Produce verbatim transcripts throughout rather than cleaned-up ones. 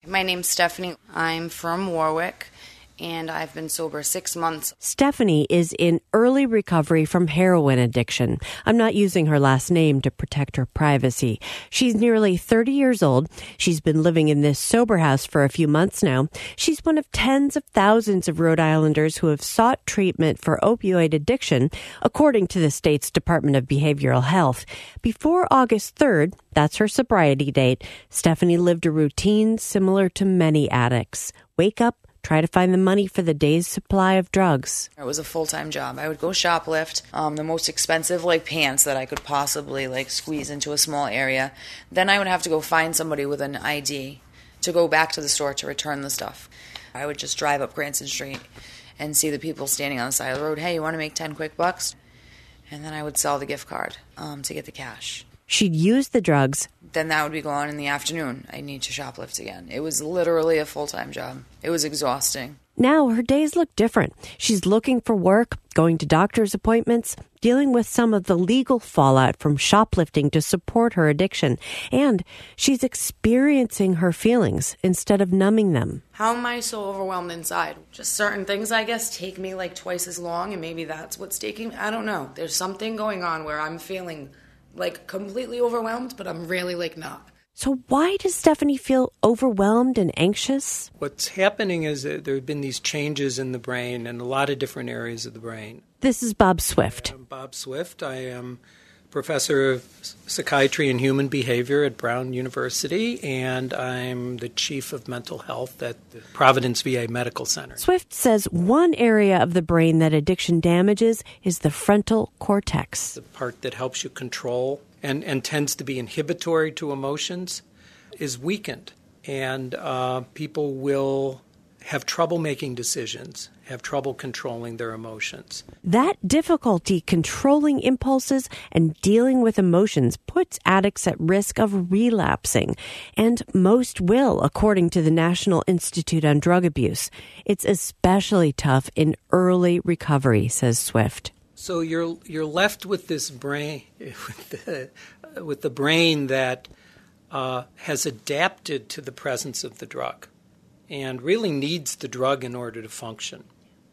My name's Stephanie. I'm from Warwick, and I've been sober six months. Stephanie is in early recovery from heroin addiction. I'm not using her last name to protect her privacy. She's nearly thirty years old. She's been living in this sober house for a few months now. She's one of tens of thousands of Rhode Islanders who have sought treatment for opioid addiction, according to the state's Department of Behavioral Health. Before August third, that's her sobriety date, Stephanie lived a routine similar to many addicts. Wake up, try to find the money for the day's supply of drugs. It was a full-time job. I would go shoplift um, the most expensive like pants that I could possibly like squeeze into a small area. Then I would have to go find somebody with an I D to go back to the store to return the stuff. I would just drive up Cranston Street and see the people standing on the side of the road. Hey, you want to make ten quick bucks? And then I would sell the gift card um, to get the cash. She'd use the drugs. Then that would be gone in the afternoon. I need to shoplift again. It was literally a full-time job. It was exhausting. Now her days look different. She's looking for work, going to doctor's appointments, dealing with some of the legal fallout from shoplifting to support her addiction. And she's experiencing her feelings instead of numbing them. How am I so overwhelmed inside? Just certain things, I guess, take me like twice as long, and maybe that's what's taking me. I don't know. There's something going on where I'm feeling like completely overwhelmed, but I'm really like not. So why does Stephanie feel overwhelmed and anxious? What's happening is that there have been these changes in the brain in a lot of different areas of the brain. This is Bob Swift. I'm Bob Swift. I am professor of psychiatry and human behavior at Brown University, and I'm the chief of mental health at the Providence V A Medical Center. Swift says one area of the brain that addiction damages is the frontal cortex. The part that helps you control and, and tends to be inhibitory to emotions is weakened, and uh, people will have trouble making decisions, have trouble controlling their emotions. That difficulty controlling impulses and dealing with emotions puts addicts at risk of relapsing, and most will, according to the National Institute on Drug Abuse. It's especially tough in early recovery, says Swift. So you're you're left with this brain, with the, with the brain that uh, has adapted to the presence of the drug, and really needs the drug in order to function.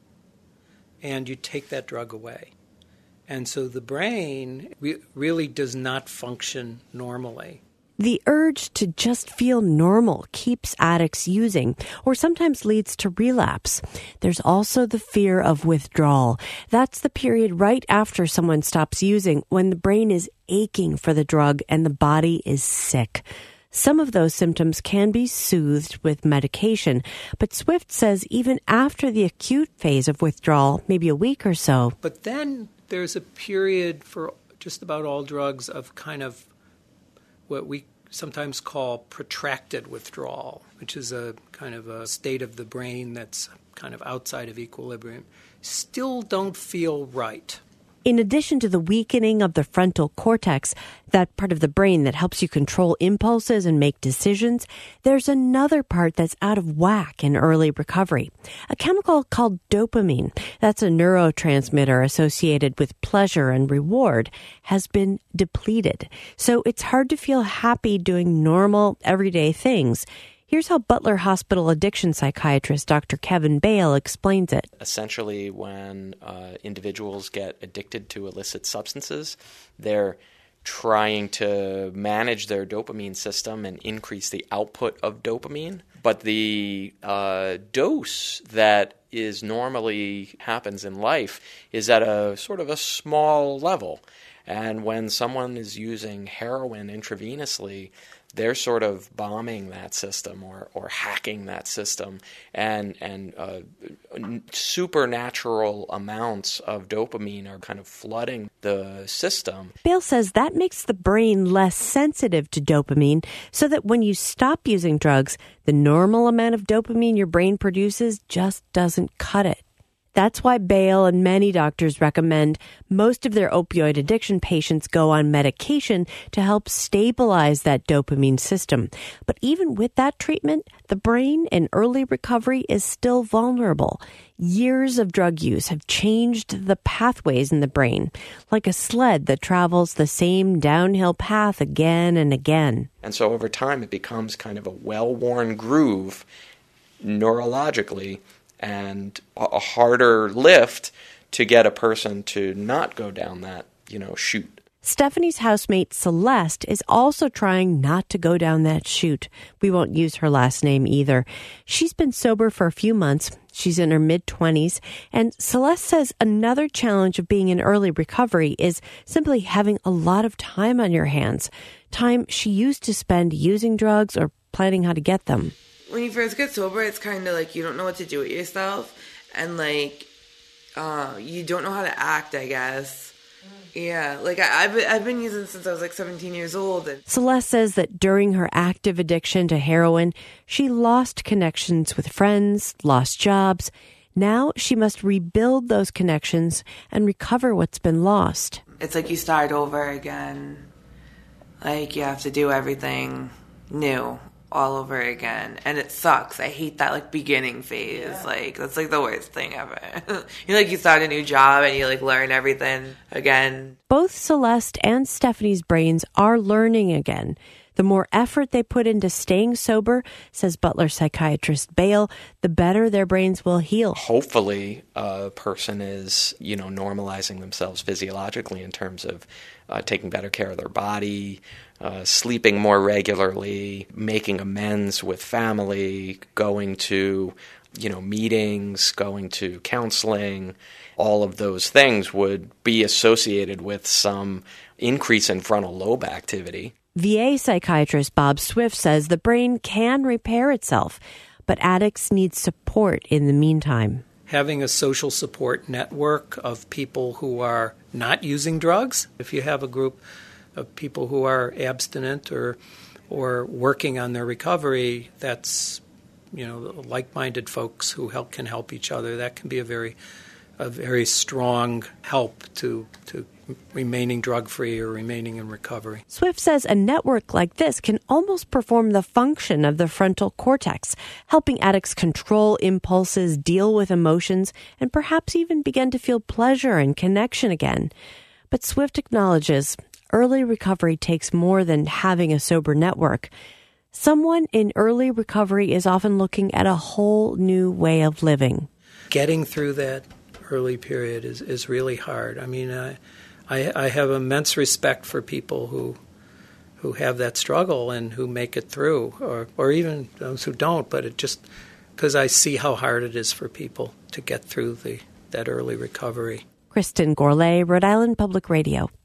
And you take that drug away. And so the brain re- really does not function normally. The urge to just feel normal keeps addicts using, or sometimes leads to relapse. There's also the fear of withdrawal. That's the period right after someone stops using, when the brain is aching for the drug and the body is sick. Some of those symptoms can be soothed with medication, but Swift says even after the acute phase of withdrawal, maybe a week or so. But then there's a period for just about all drugs of kind of what we sometimes call protracted withdrawal, which is a kind of a state of the brain that's kind of outside of equilibrium. Still don't feel right. In addition to the weakening of the frontal cortex, that part of the brain that helps you control impulses and make decisions, there's another part that's out of whack in early recovery. A chemical called dopamine, that's a neurotransmitter associated with pleasure and reward, has been depleted. So it's hard to feel happy doing normal, everyday things. Here's how Butler Hospital addiction psychiatrist Doctor Kevin Bale explains it. Essentially, when uh, individuals get addicted to illicit substances, they're trying to manage their dopamine system and increase the output of dopamine. But the uh, dose that is normally happens in life is at a sort of a small level. And when someone is using heroin intravenously, they're sort of bombing that system or, or hacking that system, and and uh, supernatural amounts of dopamine are kind of flooding the system. Bale says that makes the brain less sensitive to dopamine, so that when you stop using drugs, the normal amount of dopamine your brain produces just doesn't cut it. That's why Bale and many doctors recommend most of their opioid addiction patients go on medication to help stabilize that dopamine system. But even with that treatment, the brain in early recovery is still vulnerable. Years of drug use have changed the pathways in the brain, like a sled that travels the same downhill path again and again. And so over time, it becomes kind of a well-worn groove neurologically, and a harder lift to get a person to not go down that, you know, chute. Stephanie's housemate Celeste is also trying not to go down that chute. We won't use her last name either. She's been sober for a few months. She's in her mid-twenties. And Celeste says another challenge of being in early recovery is simply having a lot of time on your hands. Time she used to spend using drugs or planning how to get them. When you first get sober, it's kind of like you don't know what to do with yourself, and like uh, you don't know how to act, I guess. Yeah, like I, I've, I've been using since I was like seventeen years old. And Celeste says that during her active addiction to heroin, she lost connections with friends, lost jobs. Now she must rebuild those connections and recover what's been lost. It's like you start over again. Like you have to do everything new all over again, and it sucks. I hate that like beginning phase. Yeah. Like that's like the worst thing ever. You like you start a new job and you like learn everything again. Both Celeste and Stephanie's brains are learning again. The more effort they put into staying sober, says Butler psychiatrist Bale, the better their brains will heal. Hopefully a person is, you know, normalizing themselves physiologically in terms of uh, taking better care of their body, uh, sleeping more regularly, making amends with family, going to, you know, meetings, going to counseling. All of those things would be associated with some increase in frontal lobe activity. V A psychiatrist Bob Swift says the brain can repair itself, but addicts need support in the meantime. Having a social support network of people who are not using drugs, if you have a group of people who are abstinent or or working on their recovery, that's, you know, like-minded folks who help can help each other. That can be a very a very strong help to to remaining drug-free or remaining in recovery. Swift says a network like this can almost perform the function of the frontal cortex, helping addicts control impulses, deal with emotions, and perhaps even begin to feel pleasure and connection again. But Swift acknowledges early recovery takes more than having a sober network. Someone in early recovery is often looking at a whole new way of living. Getting through that early period is, is really hard. I mean, I, I, I have immense respect for people who who have that struggle and who make it through, or, or even those who don't, but it just, because I see how hard it is for people to get through the that early recovery. Kristen Gourlay, Rhode Island Public Radio.